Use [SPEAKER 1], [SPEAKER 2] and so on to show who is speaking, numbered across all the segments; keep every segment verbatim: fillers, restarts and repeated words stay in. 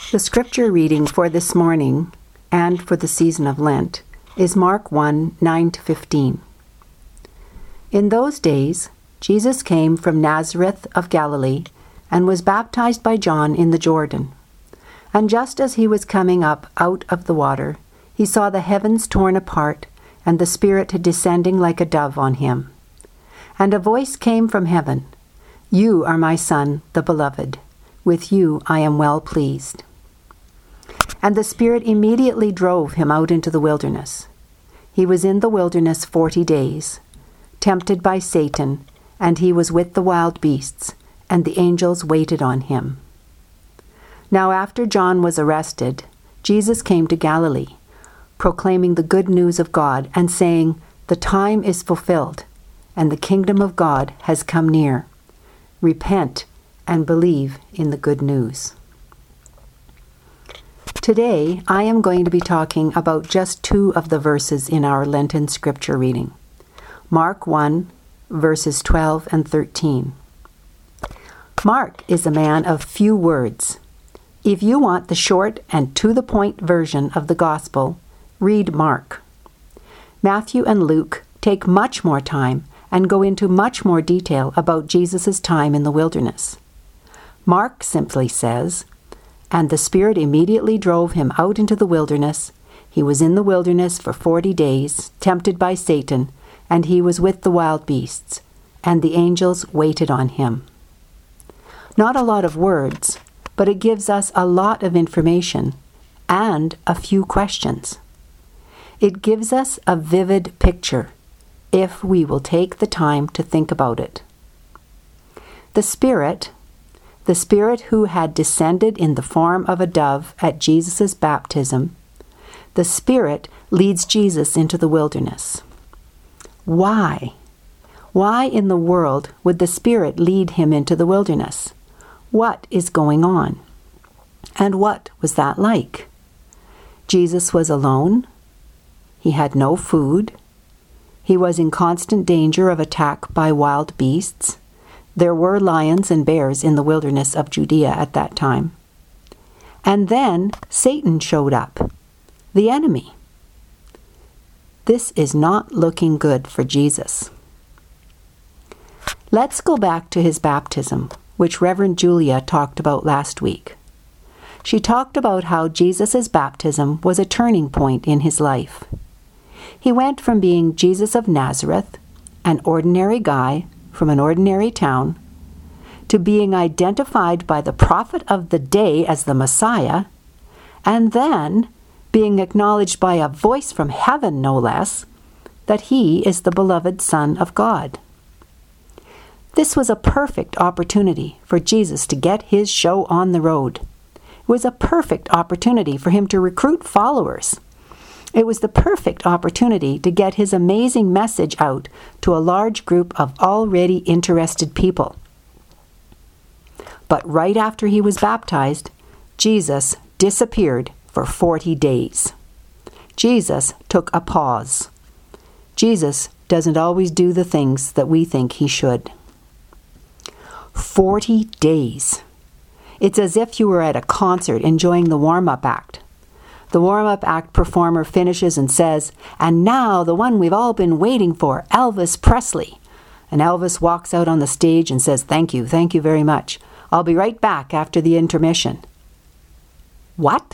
[SPEAKER 1] The scripture reading for this morning and for the season of Lent is Mark one, nine to fifteen. In those days, Jesus came from Nazareth of Galilee and was baptized by John in the Jordan. And just as he was coming up out of the water, he saw the heavens torn apart and the Spirit descending like a dove on him. And a voice came from heaven, "You are my Son, the Beloved. With you I am well pleased." And the Spirit immediately drove him out into the wilderness. He was in the wilderness forty days, tempted by Satan, and he was with the wild beasts, and the angels waited on him. Now after John was arrested, Jesus came to Galilee, proclaiming the good news of God and saying, "The time is fulfilled, and the kingdom of God has come near. Repent and believe in the good news." Today, I am going to be talking about just two of the verses in our Lenten scripture reading. Mark one, verses twelve and thirteen. Mark is a man of few words. If you want the short and to-the-point version of the gospel, read Mark. Matthew and Luke take much more time and go into much more detail about Jesus' time in the wilderness. Mark simply says, "And the Spirit immediately drove him out into the wilderness. He was in the wilderness for forty days, tempted by Satan, and he was with the wild beasts, and the angels waited on him." Not a lot of words, but it gives us a lot of information and a few questions. It gives us a vivid picture if we will take the time to think about it. The Spirit, the Spirit who had descended in the form of a dove at Jesus' baptism, the Spirit leads Jesus into the wilderness. Why? Why in the world would the Spirit lead him into the wilderness? What is going on? And what was that like? Jesus was alone. He had no food. He was in constant danger of attack by wild beasts. There were lions and bears in the wilderness of Judea at that time. And then Satan showed up, the enemy. This is not looking good for Jesus. Let's go back to his baptism, which Reverend Julia talked about last week. She talked about how Jesus' baptism was a turning point in his life. He went from being Jesus of Nazareth, an ordinary guy from an ordinary town, to being identified by the prophet of the day as the Messiah, and then being acknowledged by a voice from heaven, no less, that he is the beloved Son of God. This was a perfect opportunity for Jesus to get his show on the road. It was a perfect opportunity for him to recruit followers. It was the perfect opportunity to get his amazing message out to a large group of already interested people. But right after he was baptized, Jesus disappeared for forty days. Jesus took a pause. Jesus doesn't always do the things that we think he should. Forty days. It's as if you were at a concert enjoying the warm-up act. The warm-up act performer finishes and says, "And now the one we've all been waiting for, Elvis Presley." And Elvis walks out on the stage and says, "Thank you, thank you very much. I'll be right back after the intermission." What?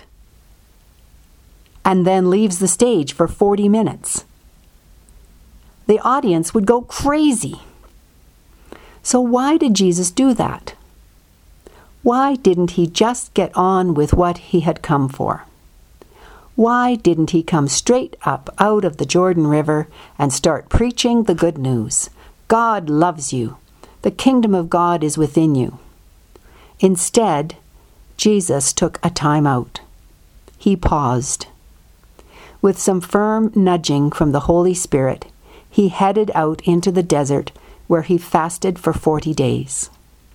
[SPEAKER 1] And then leaves the stage for forty minutes. The audience would go crazy. So why did Jesus do that? Why didn't he just get on with what he had come for? Why didn't he come straight up out of the Jordan River and start preaching the good news? God loves you. The kingdom of God is within you. Instead, Jesus took a time out. He paused. With some firm nudging from the Holy Spirit, he headed out into the desert where he fasted for forty days.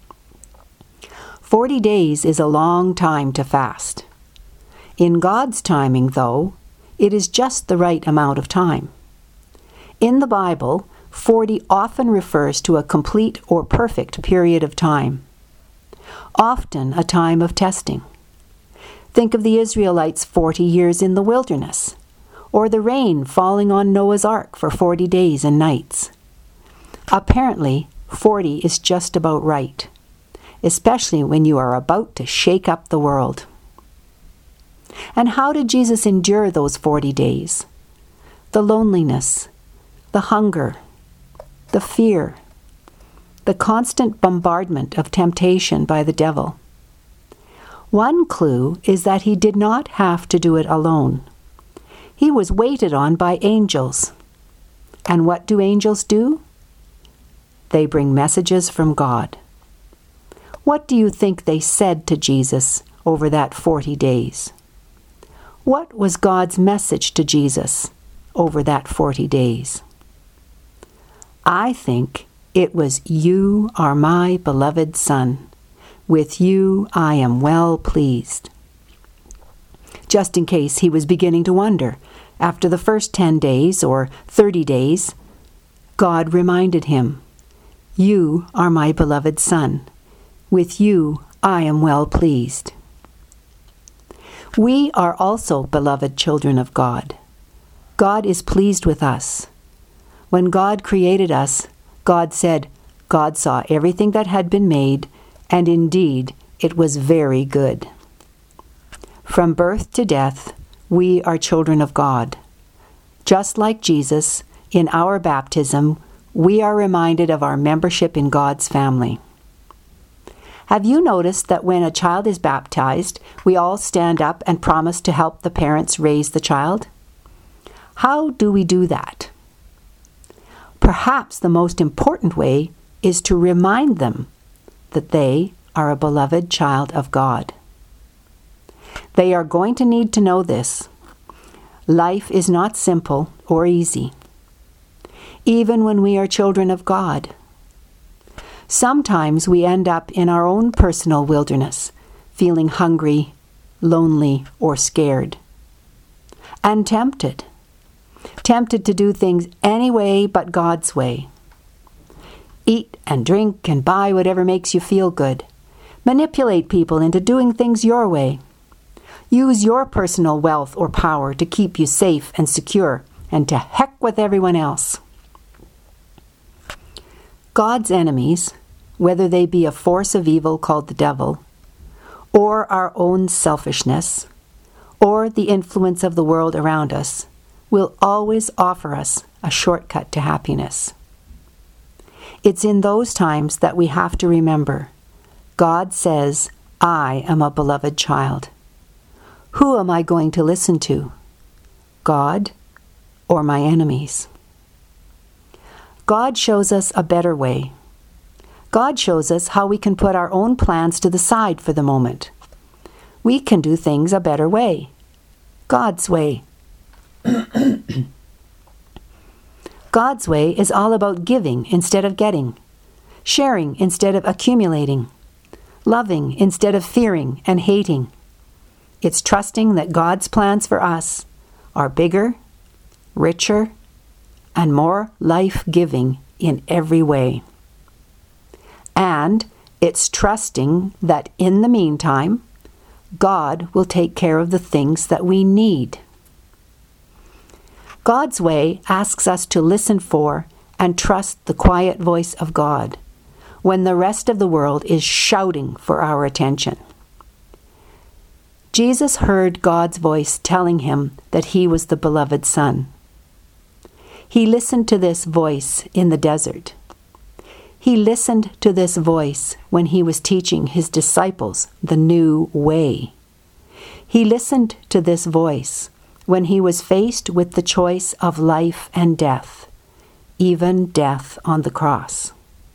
[SPEAKER 1] Forty days is a long time to fast. In God's timing, though, it is just the right amount of time. In the Bible, forty often refers to a complete or perfect period of time, often a time of testing. Think of the Israelites' forty years in the wilderness, or the rain falling on Noah's Ark for forty days and nights. Apparently, forty is just about right, especially when you are about to shake up the world. And how did Jesus endure those forty days? The loneliness, the hunger, the fear, the constant bombardment of temptation by the devil. One clue is that he did not have to do it alone. He was waited on by angels. And what do angels do? They bring messages from God. What do you think they said to Jesus over that forty days? What was God's message to Jesus over that forty days? I think it was, "You are my beloved Son. With you I am well pleased." Just in case he was beginning to wonder, after the first ten days or thirty days, God reminded him, "You are my beloved Son. With you I am well pleased." We are also beloved children of God. God is pleased with us. When God created us, God said, God saw everything that had been made, and indeed it was very good. From birth to death, we are children of God. Just like Jesus, in our baptism, we are reminded of our membership in God's family. Have you noticed that when a child is baptized, we all stand up and promise to help the parents raise the child? How do we do that? Perhaps the most important way is to remind them that they are a beloved child of God. They are going to need to know this. Life is not simple or easy, even when we are children of God. Sometimes we end up in our own personal wilderness, feeling hungry, lonely, or scared, and tempted. Tempted to do things any way but God's way. Eat and drink and buy whatever makes you feel good. Manipulate people into doing things your way. Use your personal wealth or power to keep you safe and secure, and to heck with everyone else. God's enemies, whether they be a force of evil called the devil, or our own selfishness, or the influence of the world around us, will always offer us a shortcut to happiness. It's in those times that we have to remember, God says, I am a beloved child. Who am I going to listen to? God or my enemies? God shows us a better way. God shows us how we can put our own plans to the side for the moment. We can do things a better way. God's way. God's way is all about giving instead of getting, sharing instead of accumulating, loving instead of fearing and hating. It's trusting that God's plans for us are bigger, richer, and more life-giving in every way. And it's trusting that in the meantime, God will take care of the things that we need. God's way asks us to listen for and trust the quiet voice of God when the rest of the world is shouting for our attention. Jesus heard God's voice telling him that he was the beloved Son. He listened to this voice in the desert. He listened to this voice when he was teaching his disciples the new way. He listened to this voice when he was faced with the choice of life and death, even death on the cross.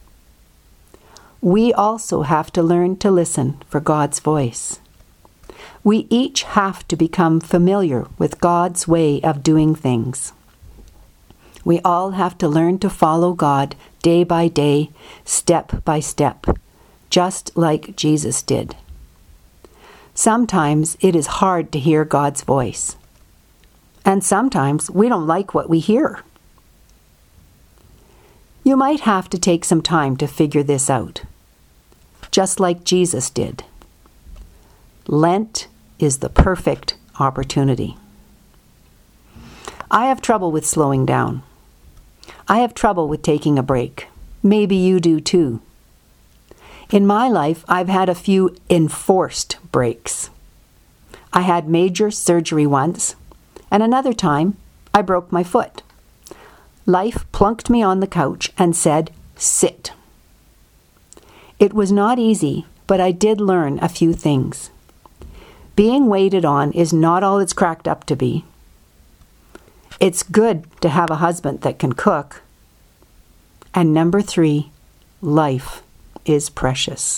[SPEAKER 1] We also have to learn to listen for God's voice. We each have to become familiar with God's way of doing things. We all have to learn to follow God day by day, step by step, just like Jesus did. Sometimes it is hard to hear God's voice. And sometimes we don't like what we hear. You might have to take some time to figure this out, just like Jesus did. Lent is the perfect opportunity. I have trouble with slowing down. I have trouble with taking a break. Maybe you do too. In my life, I've had a few enforced breaks. I had major surgery once, and another time I broke my foot. Life plunked me on the couch and said, "Sit." It was not easy, but I did learn a few things. Being waited on is not all it's cracked up to be. It's good to have a husband that can cook. And number three, life is precious.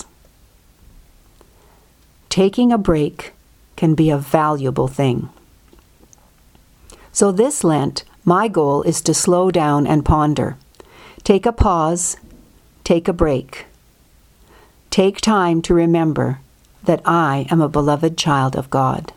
[SPEAKER 1] Taking a break can be a valuable thing. So this Lent, my goal is to slow down and ponder. Take a pause, take a break. Take time to remember that I am a beloved child of God.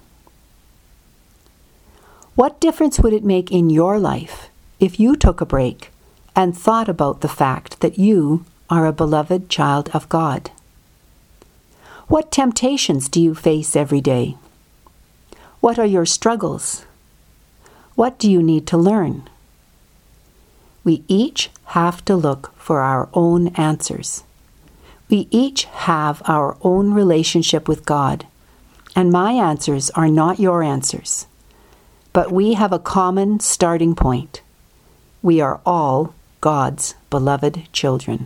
[SPEAKER 1] What difference would it make in your life if you took a break and thought about the fact that you are a beloved child of God? What temptations do you face every day? What are your struggles? What do you need to learn? We each have to look for our own answers. We each have our own relationship with God, and my answers are not your answers. But we have a common starting point. We are all God's beloved children.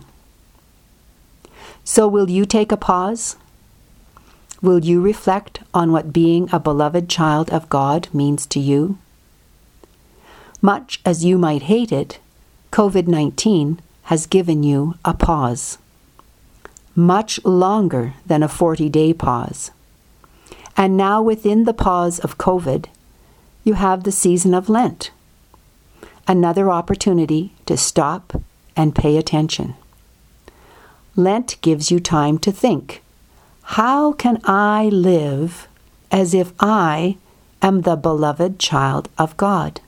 [SPEAKER 1] So will you take a pause? Will you reflect on what being a beloved child of God means to you? Much as you might hate it, covid nineteen has given you a pause. Much longer than a forty-day pause. And now within the pause of COVID, you have the season of Lent. Another opportunity to stop and pay attention. Lent gives you time to think, how can I live as if I am the beloved child of God?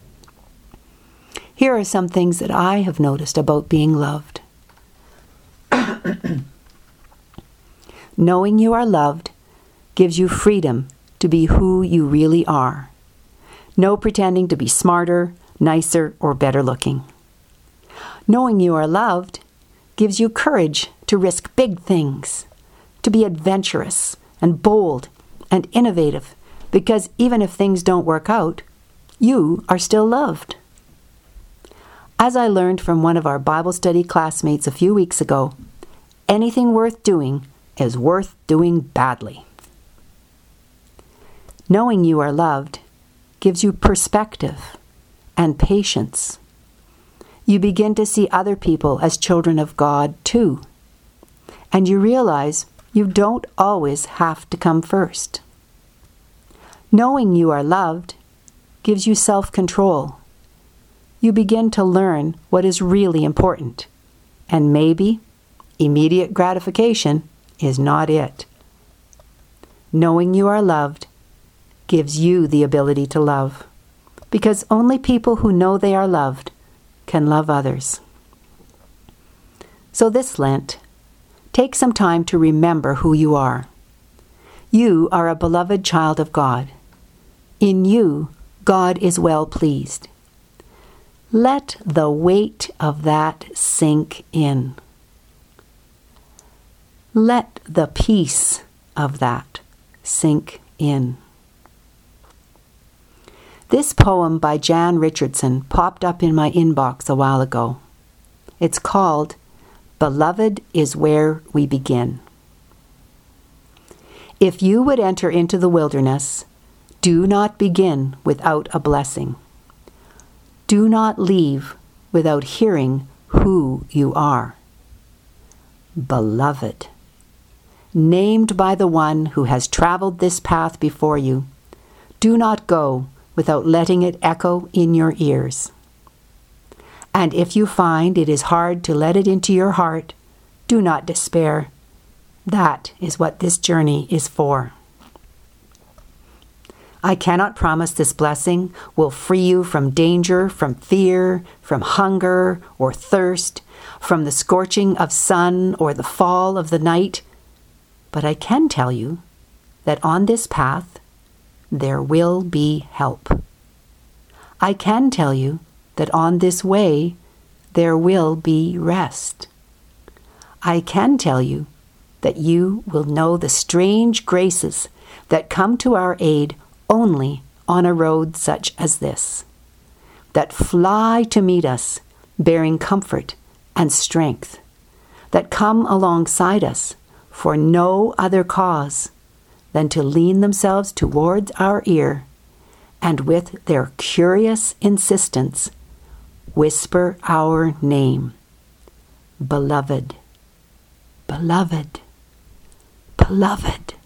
[SPEAKER 1] Here are some things that I have noticed about being loved. Knowing you are loved gives you freedom to be who you really are. No pretending to be smarter, nicer, or better looking. Knowing you are loved gives you courage to risk big things, to be adventurous and bold and innovative, because even if things don't work out, you are still loved. As I learned from one of our Bible study classmates a few weeks ago, anything worth doing is worth doing badly. Knowing you are loved gives you perspective and patience. You begin to see other people as children of God too, and you realize you don't always have to come first. Knowing you are loved gives you self-control. You begin to learn what is really important, and maybe immediate gratification is not it. Knowing you are loved gives you the ability to love, because only people who know they are loved can love others. So this Lent, take some time to remember who you are. You are a beloved child of God. In you, God is well pleased. Let the weight of that sink in. Let the peace of that sink in. This poem by Jan Richardson popped up in my inbox a while ago. It's called Beloved is Where We Begin. If you would enter into the wilderness, do not begin without a blessing. Do not leave without hearing who you are. Beloved, named by the one who has traveled this path before you, do not go without letting it echo in your ears. And if you find it is hard to let it into your heart, do not despair. That is what this journey is for. I cannot promise this blessing will free you from danger, from fear, from hunger or thirst, from the scorching of sun or the fall of the night. But I can tell you that on this path there will be help. I can tell you that on this way there will be rest. I can tell you that you will know the strange graces that come to our aid only on a road such as this, that fly to meet us, bearing comfort and strength, that come alongside us for no other cause than to lean themselves towards our ear and with their curious insistence whisper our name, beloved, beloved, beloved.